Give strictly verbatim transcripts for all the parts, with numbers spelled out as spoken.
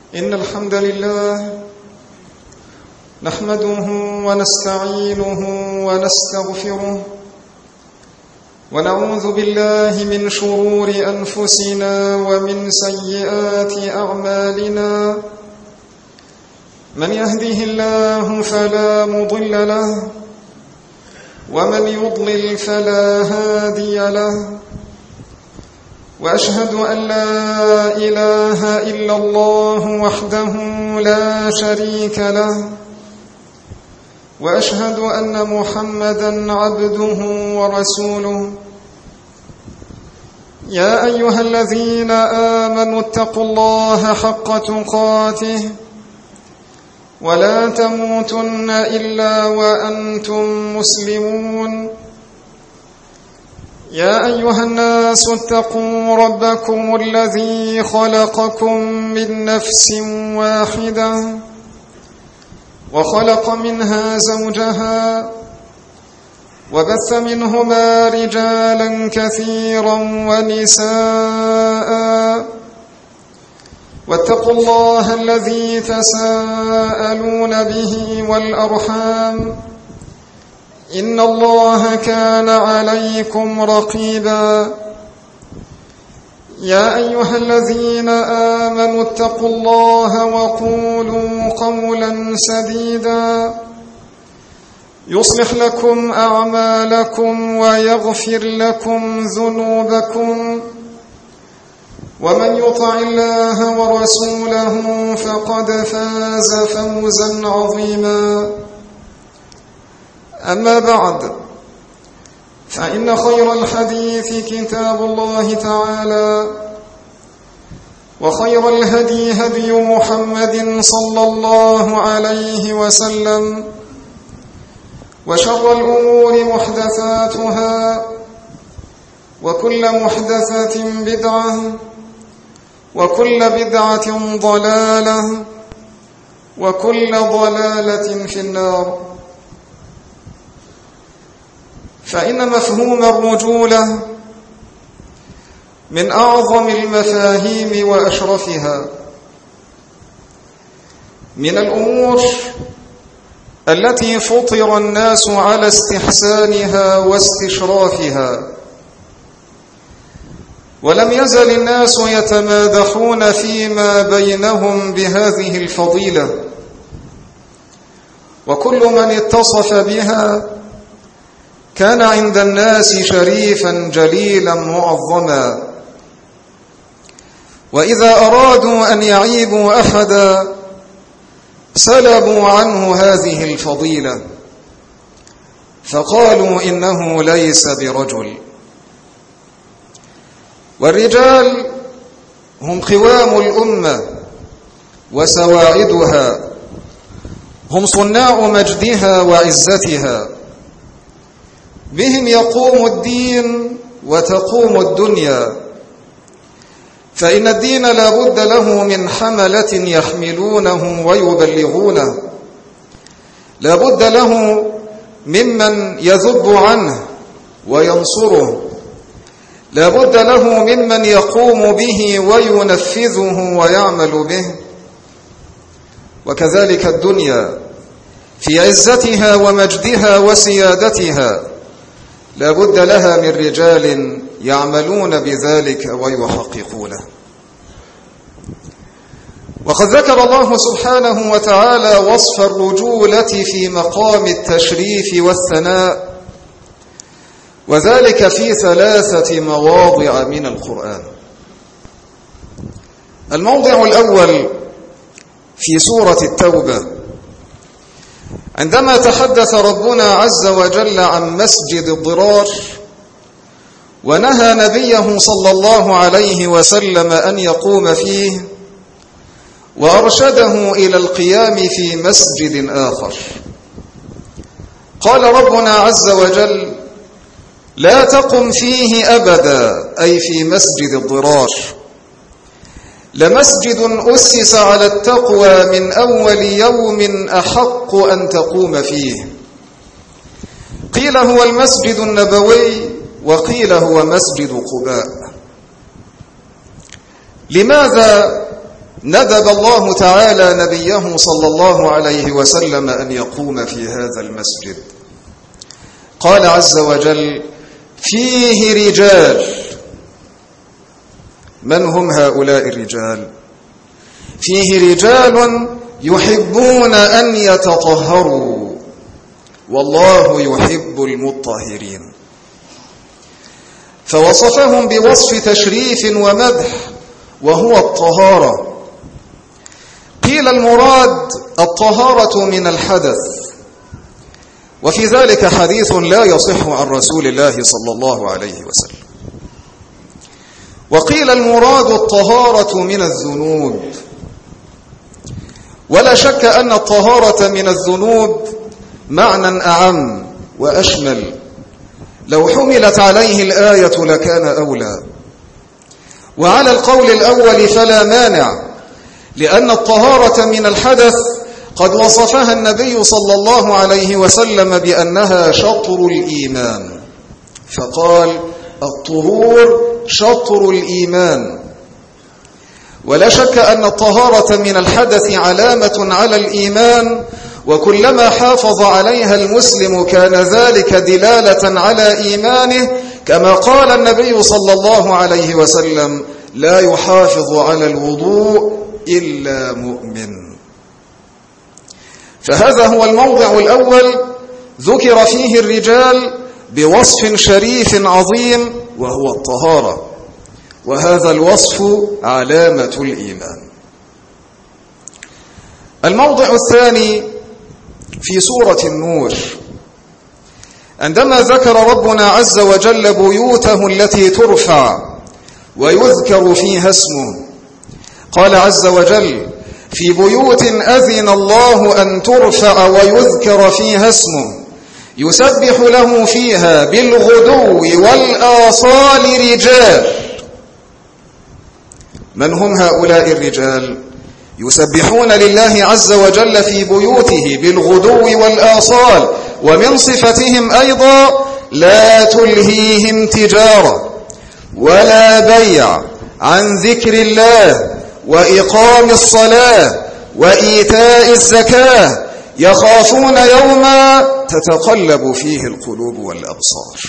إن الحمد لله نحمده ونستعينه ونستغفره ونعوذ بالله من شرور أنفسنا ومن سيئات أعمالنا. من يهده الله فلا مضل له ومن يضلل فلا هادي له، وأشهد أن لا إله إلا الله وحده لا شريك له، وأشهد أن محمدًا عبده ورسوله. يا أيها الذين آمنوا اتقوا الله حق تقاته ولا تموتن إلا وأنتم مسلمون. يا أيها الناس اتقوا ربكم الذي خلقكم من نفس واحدة وخلق منها زوجها وبث منهما رجالا كثيرا ونساء، واتقوا الله الذي تساءلون به والأرحام إن الله كان عليكم رقيبا. يا أيها الذين آمنوا اتقوا الله وقولوا قولا سديدا يصلح لكم أعمالكم ويغفر لكم ذنوبكم، ومن يطع الله ورسوله فقد فاز فوزا عظيما. أما بعد، فإن خير الحديث كتاب الله تعالى، وخير الهدي هدي محمد صلى الله عليه وسلم، وشر الأمور محدثاتها، وكل محدثة بدعة، وكل بدعة ضلالة، وكل ضلالة في النار. فإن مفهوم الرجولة من أعظم المفاهيم وأشرفها، من الأمور التي فطر الناس على استحسانها واستشرافها، ولم يزل الناس يتمادحون فيما بينهم بهذه الفضيلة، وكل من اتصف بها كان عند الناس شريفا جليلا معظما، وإذا أرادوا أن يعيبوا أحدا سلبوا عنه هذه الفضيلة فقالوا إنه ليس برجل. والرجال هم قوام الأمة وسواعدها، هم صناع مجدها وعزتها، بهم يقوم الدين وتقوم الدنيا، فإن الدين لا بد له من حملة يحملونه ويبلغونه، لا بد له ممن يذب عنه وينصره، لا بد له ممن يقوم به وينفذه ويعمل به. وكذلك الدنيا في عزتها ومجدها وسيادتها لا بد لها من رجال يعملون بذلك ويحققونه. وقد ذكر الله سبحانه وتعالى وصف الرجولة في مقام التشريف والثناء، وذلك في ثلاثة مواضع من القرآن. الموضع الأول في سورة التوبة، عندما تحدث ربنا عز وجل عن مسجد الضرار ونهى نبيه صلى الله عليه وسلم أن يقوم فيه، وأرشده إلى القيام في مسجد آخر. قال ربنا عز وجل: لا تقم فيه أبدا، أي في مسجد الضرار، لمسجد أسس على التقوى من أول يوم أحق أن تقوم فيه. قيل هو المسجد النبوي، وقيل هو مسجد قباء. لماذا ندب الله تعالى نبيه صلى الله عليه وسلم أن يقوم في هذا المسجد. قال عز وجل: فيه رجال. من هم هؤلاء الرجال؟ فيه رجال يحبون أن يتطهروا والله يحب المطهرين. فوصفهم بوصف تشريف ومدح وهو الطهارة. قيل المراد الطهارة من الحدث، وفي ذلك حديث لا يصح عن رسول الله صلى الله عليه وسلم. وقيل المراد الطهارة من الذنوب، ولا شك أن الطهارة من الذنوب معنى أعم وأشمل، لو حملت عليه الآية لكان أولى. وعلى القول الأول فلا مانع، لأن الطهارة من الحدث قد وصفها النبي صلى الله عليه وسلم بأنها شطر الإيمان، فقال: الطهور شطر الإيمان. ولا شك أن الطهارة من الحدث علامة على الإيمان، وكلما حافظ عليها المسلم كان ذلك دلالة على إيمانه، كما قال النبي صلى الله عليه وسلم: لا يحافظ على الوضوء إلا مؤمن. فهذا هو الموضع الأول ذكر فيه الرجال بوصف شريف عظيم وهو الطهارة، وهذا الوصف علامة الإيمان. الموضع الثاني في سورة النور، عندما ذكر ربنا عز وجل بيوته التي ترفع ويذكر فيها اسمه، قال عز وجل: في بيوت أذن الله أن ترفع ويذكر فيها اسمه يسبح له فيها بالغدو والآصال رجال. من هم هؤلاء الرجال؟ يسبحون لله عز وجل في بيوته بالغدو والآصال. ومن صفتهم أيضا: لا تلهيهم تجارة ولا بيع عن ذكر الله وإقام الصلاة وإيتاء الزكاة يخافون يوما تتقلب فيه القلوب والأبصار.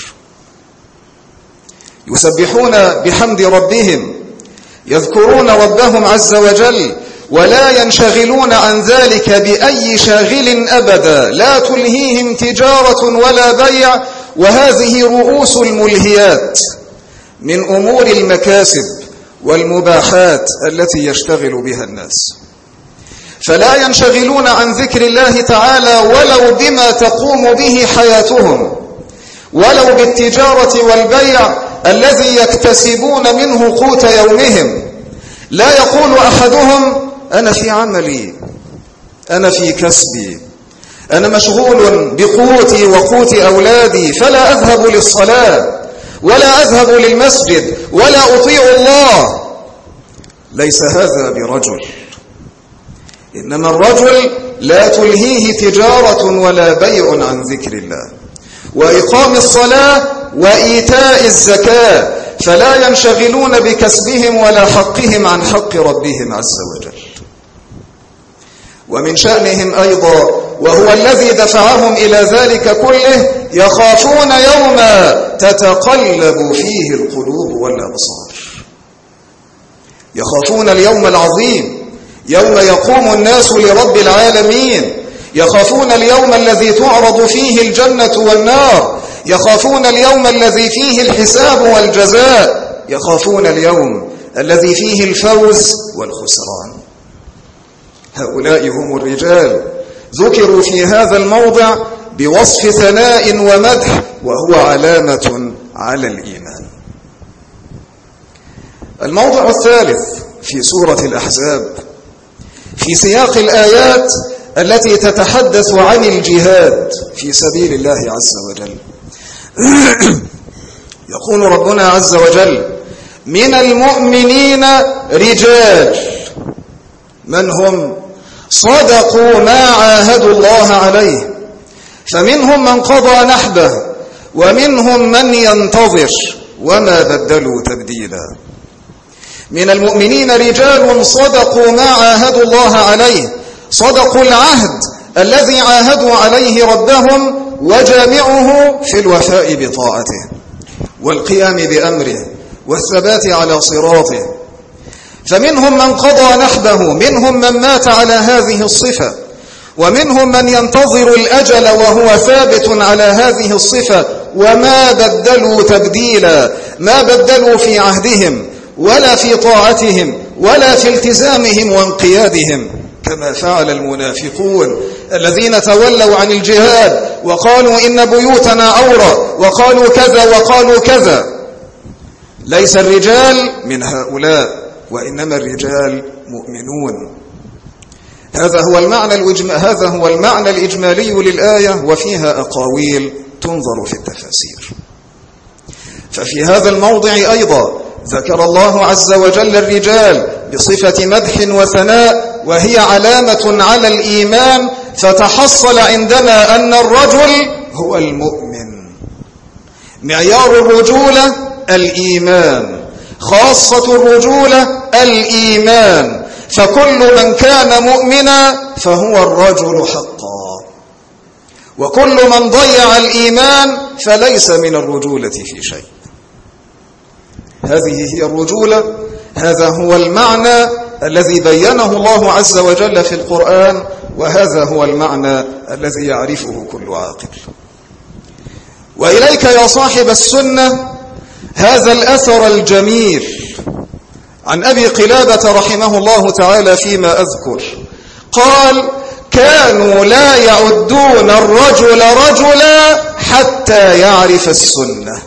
يسبحون بحمد ربهم، يذكرون ربهم عز وجل، ولا ينشغلون عن ذلك بأي شاغل أبدا. لا تلهيهم تجارة ولا بيع، وهذه رؤوس الملهيات من أمور المكاسب والمباحات التي يشتغل بها الناس. فلا ينشغلون عن ذكر الله تعالى ولو بما تقوم به حياتهم، ولو بالتجارة والبيع الذي يكتسبون منه قوت يومهم. لا يقول أحدهم: أنا في عملي، أنا في كسبي، أنا مشغول بقوتي وقوت أولادي، فلا أذهب للصلاة ولا أذهب للمسجد ولا أطيع الله. ليس هذا برجل، إنما الرجل لا تلهيه تجارة ولا بيع عن ذكر الله وإقام الصلاة وإيتاء الزكاة، فلا ينشغلون بكسبهم ولا حقهم عن حق ربهم عز وجل. ومن شأنهم أيضا، وهو الذي دفعهم إلى ذلك كله: يخافون يوما تتقلب فيه القلوب والأبصار. يخافون اليوم العظيم، يوم يقوم الناس لرب العالمين. يخافون اليوم الذي تعرض فيه الجنة والنار. يخافون اليوم الذي فيه الحساب والجزاء. يخافون اليوم الذي فيه الفوز والخسران. هؤلاء هم الرجال ذكروا في هذا الموضع بوصف ثناء ومدح، وهو علامة على الإيمان. الموضع الثالث في سورة الأحزاب في سياق الآيات التي تتحدث عن الجهاد في سبيل الله عز وجل. يقول ربنا عز وجل: من المؤمنين رجال. من هم؟ صدقوا ما عاهدوا الله عليه، فمنهم من قضى نحبه ومنهم من ينتظر وما بدلوا تبديلا. من المؤمنين رجال صدقوا ما عاهدوا الله عليه، صدقوا العهد الذي عاهدوا عليه ربهم، وجامعه في الوفاء بطاعته والقيام بأمره والثبات على صراطه. فمنهم من قضى نحبه، منهم من مات على هذه الصفة، ومنهم من ينتظر الأجل وهو ثابت على هذه الصفة، وما بدلوا تبديلا، ما بدلوا في عهدهم ولا في طاعتهم ولا في التزامهم وانقيادهم، كما فعل المنافقون الذين تولوا عن الجهاد وقالوا إن بيوتنا عورة، وقالوا كذا وقالوا كذا. ليس الرجال من هؤلاء، وإنما الرجال مؤمنون. هذا هو المعنى الإجمالي هذا هو المعنى الإجمالي للآية، وفيها أقاويل تنظر في التفاسير. ففي هذا الموضع أيضا ذكر الله عز وجل الرجال بصفة مدح وثناء، وهي علامة على الإيمان، فتحصل عندنا أن الرجل هو المؤمن. معيار الرجولة الإيمان، خاصة الرجولة الإيمان، فكل من كان مؤمنا فهو الرجل حقا، وكل من ضيع الإيمان فليس من الرجولة في شيء. هذه هي الرجولة، هذا هو المعنى الذي بينه الله عز وجل في القرآن، وهذا هو المعنى الذي يعرفه كل عاقل. وإليك يا صاحب السنة هذا الأثر الجميل عن أبي قلابة رحمه الله تعالى فيما أذكر، قال: كانوا لا يعدون الرجل رجلا حتى يعرف السنة.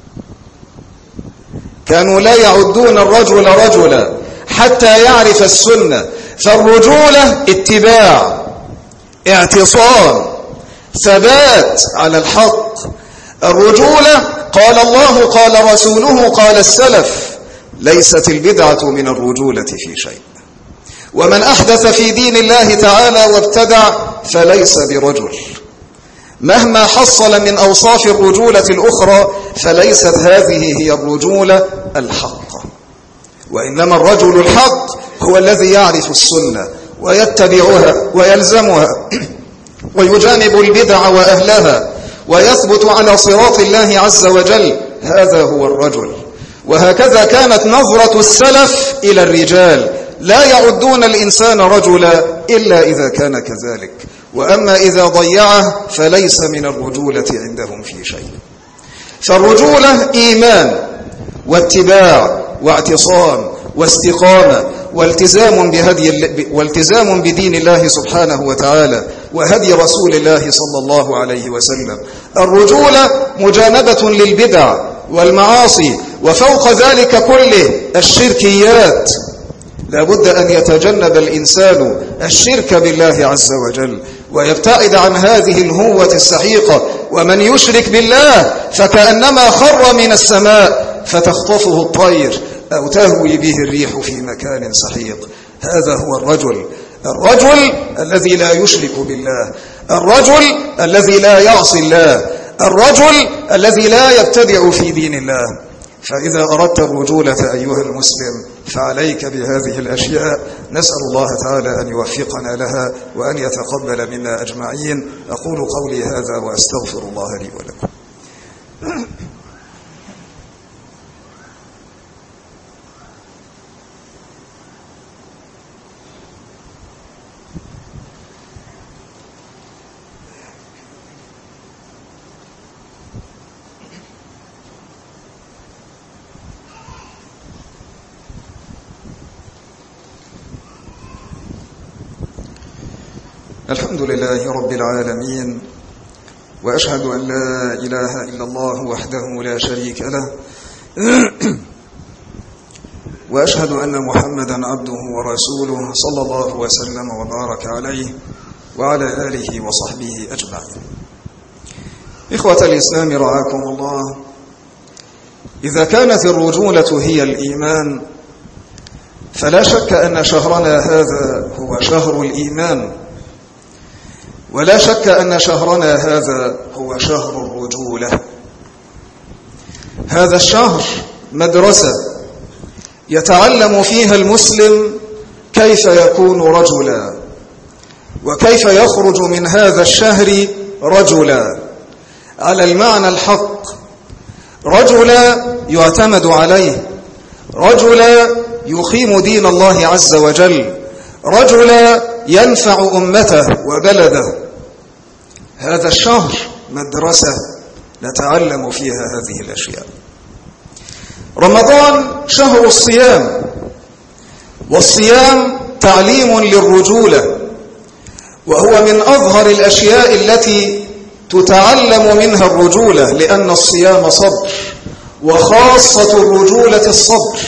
كانوا لا يعدون الرجل رجلا حتى يعرف السنة. فالرجولة اتباع، اعتصام، ثبات على الحق. الرجولة قال الله قال رسوله قال السلف، ليست البدعة من الرجولة في شيء. ومن أحدث في دين الله تعالى وابتدع فليس برجل، مهما حصل من أوصاف الرجولة الأخرى فليست هذه هي الرجولة الحقة. وإنما الرجل الحق هو الذي يعرف السنة ويتبعها ويلزمها ويجانب البدع وأهلها ويثبت على صراط الله عز وجل. هذا هو الرجل. وهكذا كانت نظرة السلف إلى الرجال، لا يعدون الإنسان رجلا إلا إذا كان كذلك، وأما إذا ضيعه فليس من الرجولة عندهم في شيء. فالرجولة إيمان واتباع واعتصام واستقامة والتزام بهدي والتزام بدين الله سبحانه وتعالى وهدي رسول الله صلى الله عليه وسلم. الرجولة مجانبة للبدع والمعاصي، وفوق ذلك كله الشركيات. لا بد أن يتجنب الإنسان الشرك بالله عز وجل ويبتعد عن هذه الهوة السحيقة. ومن يشرك بالله فكأنما خر من السماء فتخطفه الطير أو تهوي به الريح في مكان سحيق. هذا هو الرجل، الرجل الذي لا يشرك بالله، الرجل الذي لا يعصي الله، الرجل الذي لا يبتدع في دين الله. فإذا أردت الرجولة أيها المسلم فعليك بهذه الأشياء. نسأل الله تعالى أن يوفقنا لها وأن يتقبل منا أجمعين. أقول قولي هذا وأستغفر الله لي ولكم. الحمد لله رب العالمين، وأشهد أن لا إله إلا الله وحده لا شريك له، وأشهد أن محمدا عبده ورسوله صلى الله وسلم وبارك عليه وعلى آله وصحبه أجمعين. إخوة الإسلام رعاكم الله، إذا كانت الرجولة هي الإيمان فلا شك أن شهرنا هذا هو شهر الإيمان، ولا شك أن شهرنا هذا هو شهر الرجولة. هذا الشهر مدرسة يتعلم فيها المسلم كيف يكون رجلا، وكيف يخرج من هذا الشهر رجلا على المعنى الحق، رجلا يعتمد عليه، رجلا يقيم دين الله عز وجل، رجلا ينفع أمته وبلده. هذا الشهر مدرسة نتعلم فيها هذه الأشياء. رمضان شهر الصيام، والصيام تعليم للرجولة، وهو من أظهر الأشياء التي تتعلم منها الرجولة، لأن الصيام صبر، وخاصة الرجولة الصبر.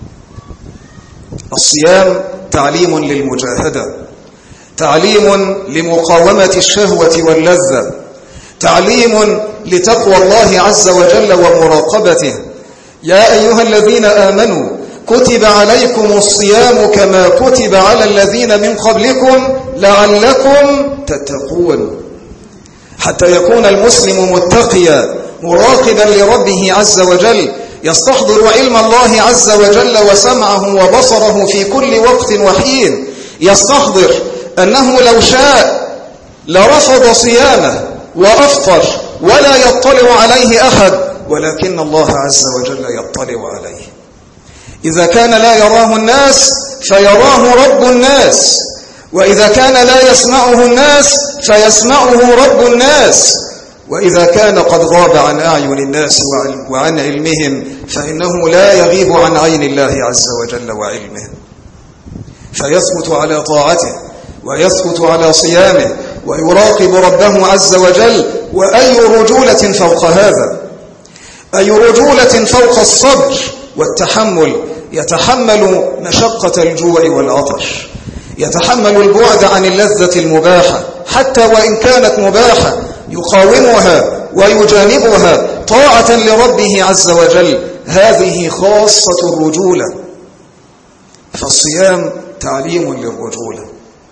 الصيام تعليم للمجاهدة، تعليم لمقاومة الشهوة واللذة، تعليم لتقوى الله عز وجل ومراقبته. يا أيها الذين آمنوا كتب عليكم الصيام كما كتب على الذين من قبلكم لعلكم تتقون، حتى يكون المسلم متقيا مراقبا لربه عز وجل، يستحضر علم الله عز وجل وسمعه وبصره في كل وقت وحين، يستحضر أنه لو شاء لرفض صيامه وأفطر ولا يطلع عليه أحد، ولكن الله عز وجل يطلع عليه. إذا كان لا يراه الناس فيراه رب الناس، وإذا كان لا يسمعه الناس فيسمعه رب الناس، وإذا كان قد غاب عن أعين الناس وعن علمهم فإنه لا يغيب عن عين الله عز وجل وعلمه، فيثبت على طاعته ويثبت على صيامه ويراقب ربه عز وجل. وأي رجولة فوق هذا؟ أي رجولة فوق الصبر والتحمل؟ يتحمل مشقة الجوع والعطش، يتحمل البعد عن اللذة المباحة حتى وإن كانت مباحة، يقاومها ويجانبها طاعة لربه عز وجل. هذه خاصة الرجولة، فالصيام تعليم للرجولة.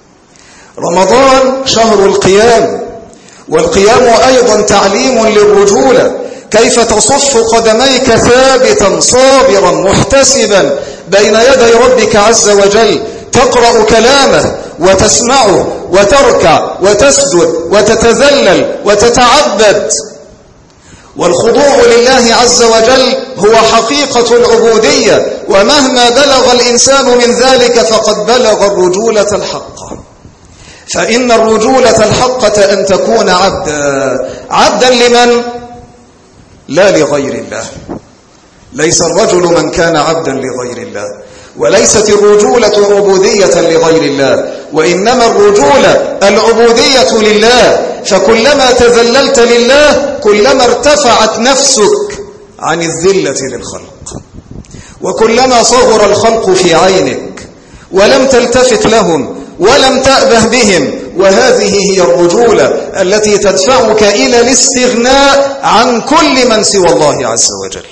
رمضان شهر القيام، والقيام أيضا تعليم للرجولة، كيف تصف قدميك ثابتا صابرا محتسبا بين يدي ربك عز وجل، تقرأ كلامه وتسمعه وتركع وتسجد وتتذلل وتتعبد. والخضوع لله عز وجل هو حقيقة العبودية، ومهما بلغ الإنسان من ذلك فقد بلغ الرجولة الحقة. فإن الرجولة الحقة أن تكون عبدا. عبدا لمن؟ لا لغير الله. ليس الرجل من كان عبدا لغير الله، وليست الرجولة عبودية لغير الله، وإنما الرجولة العبودية لله. فكلما تذللت لله كلما ارتفعت نفسك عن الذلة للخلق، وكلما صغر الخلق في عينك ولم تلتفت لهم ولم تأبه بهم. وهذه هي الرجولة التي تدفعك إلى الاستغناء عن كل من سوى الله عز وجل.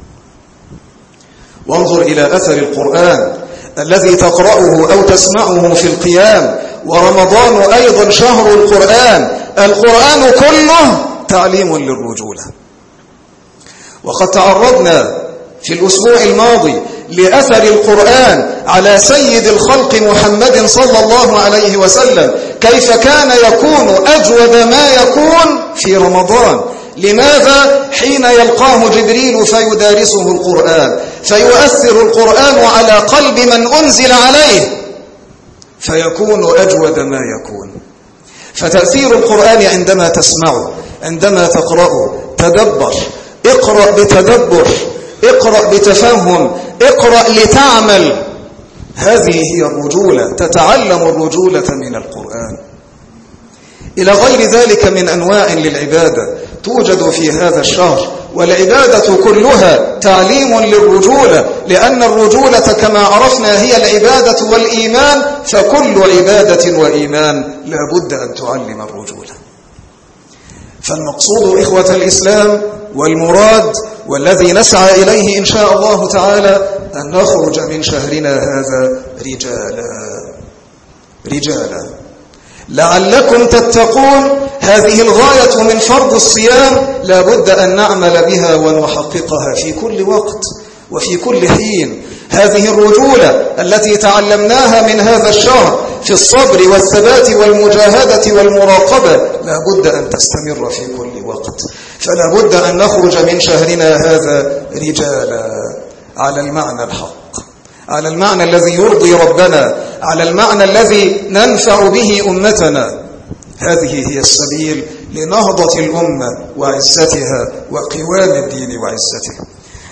وانظر إلى أثر القرآن الذي تقرأه أو تسمعه في القيام. ورمضان أيضا شهر القرآن، القرآن كله تعليم للرجولة. وقد تعرضنا في الأسبوع الماضي لأثر القرآن على سيد الخلق محمد صلى الله عليه وسلم، كيف كان يكون أجود ما يكون في رمضان. لماذا؟ حين يلقاه جبريل فيدارسه القرآن، فيؤثر القرآن على قلب من أنزل عليه، فيكون أجود ما يكون. فتأثير القرآن عندما تسمعه، عندما تقرأه، تدبر، اقرأ بتدبر، اقرأ بتفهم، اقرأ لتعمل. هذه هي الرجولة، تتعلم الرجولة من القرآن. إلى غير ذلك من أنواع للعبادة توجد في هذا الشهر، والعبادة كلها تعليم للرجولة، لأن الرجولة كما عرفنا هي العبادة والإيمان، فكل عبادة وإيمان لا بد أن تعلم الرجولة. فالمقصود إخوة الإسلام والمراد والذي نسعى إليه إن شاء الله تعالى أن نخرج من شهرنا هذا رجالا رجالا لعلكم تتقون. هذه الغاية من فرض الصيام لا بد أن نعمل بها ونحققها في كل وقت وفي كل حين. هذه الرجولة التي تعلمناها من هذا الشهر في الصبر والثبات والمجاهدة والمراقبة لا بد أن تستمر في كل وقت. فلا بد أن نخرج من شهرنا هذا رجالا على المعنى الحق، على المعنى الذي يرضي ربنا، على المعنى الذي ننفع به أمتنا. هذه هي السبيل لنهضة الأمة وعزتها وقوام الدين وعزته.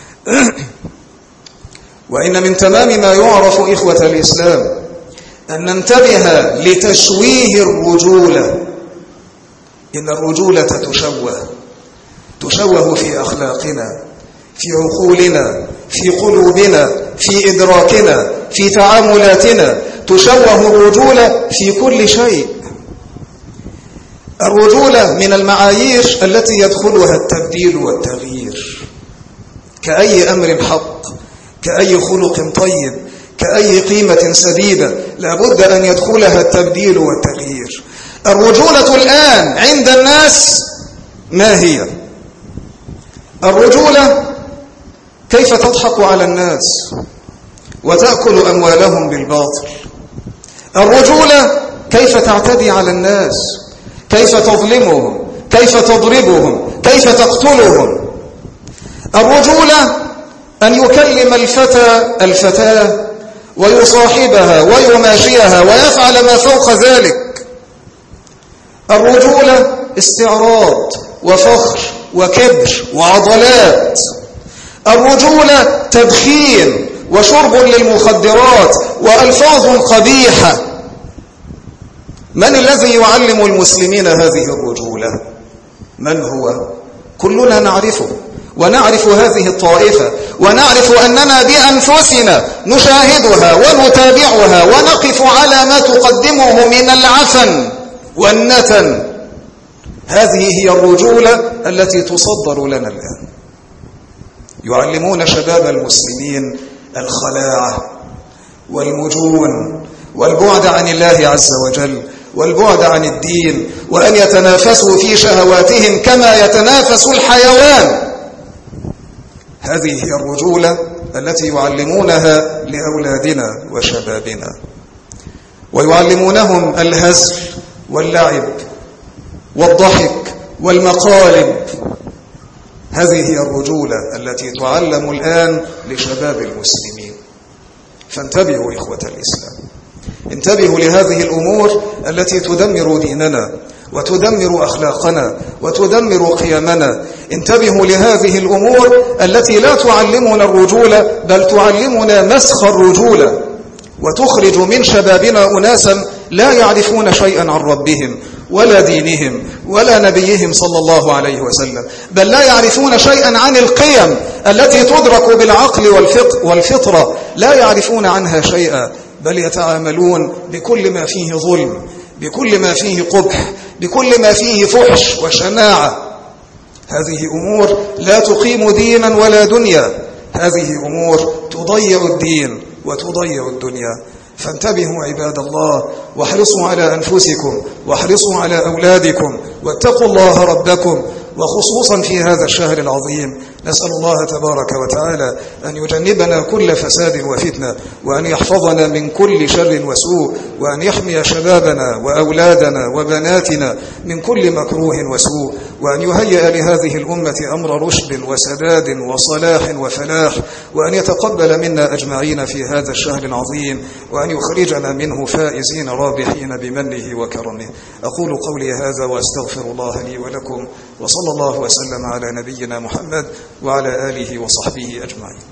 وإن من تمام ما يعرف إخوة الإسلام أن ننتبه لتشويه الرجولة. إن الرجولة تشوه تشوه في أخلاقنا، في عقولنا، في قلوبنا، في إدراكنا، في تعاملاتنا. تشوه الرجولة في كل شيء. الرجولة من المعايير التي يدخلها التبديل والتغيير، كأي أمر حق، كأي خلق طيب، كأي قيمة سديدة لا بد أن يدخلها التبديل والتغيير. الرجولة الآن عند الناس ما هي؟ الرجولة كيف تضحك على الناس وتأكل أموالهم بالباطل. الرجولة كيف تعتدي على الناس، كيف تظلمهم، كيف تضربهم، كيف تقتلهم. الرجولة أن يكلم الفتى الفتاة ويصاحبها ويماشيها ويفعل ما فوق ذلك. الرجولة استعراض وفخر وكبر وعضلات. الرجولة تدخين وشرب للمخدرات وألفاظ قبيحة. من الذي يعلم المسلمين هذه الرجولة؟ من هو؟ كلنا نعرفه، ونعرف هذه الطائفة، ونعرف أننا بأنفسنا نشاهدها ونتابعها ونقف على ما تقدمه من العفن والنتن. هذه هي الرجولة التي تصدر لنا الآن. يعلمون شباب المسلمين الخلاعة والمجون والبعد عن الله عز وجل والبعد عن الدين، وأن يتنافسوا في شهواتهم كما يتنافس الحيوان. هذه هي الرجولة التي يعلمونها لأولادنا وشبابنا، ويعلمونهم الهزل واللعب والضحك والمقالب. هذه هي الرجولة التي تعلم الآن لشباب المسلمين. فانتبهوا إخوة الإسلام، انتبهوا لهذه الأمور التي تدمر ديننا وتدمر أخلاقنا وتدمر قيمنا. انتبهوا لهذه الأمور التي لا تعلمنا الرجولة بل تعلمنا مسخ الرجولة، وتخرج من شبابنا أناسا لا يعرفون شيئا عن ربهم ولا دينهم ولا نبيهم صلى الله عليه وسلم، بل لا يعرفون شيئا عن القيم التي تدرك بالعقل والفطرة. لا يعرفون عنها شيئا، بل يتعاملون بكل ما فيه ظلم، بكل ما فيه قبح، بكل ما فيه فحش وشناعة. هذه أمور لا تقيم دينا ولا دنيا، هذه أمور تضيع الدين وتضيع الدنيا. فانتبهوا عباد الله، واحرصوا على أنفسكم واحرصوا على أولادكم، واتقوا الله ربكم، وخصوصا في هذا الشهر العظيم. نسأل الله تبارك وتعالى أن يجنبنا كل فساد وفتنة، وأن يحفظنا من كل شر وسوء، وأن يحمي شبابنا وأولادنا وبناتنا من كل مكروه وسوء، وأن يهيئ لهذه الأمة أمر رشد وسداد وصلاح وفلاح، وأن يتقبل منا أجمعين في هذا الشهر العظيم، وأن يخرجنا منه فائزين رابحين بمنه وكرمه. أقول قولي هذا وأستغفر الله لي ولكم، وصلى الله وسلم على نبينا محمد وعلى آله وصحبه أجمعين.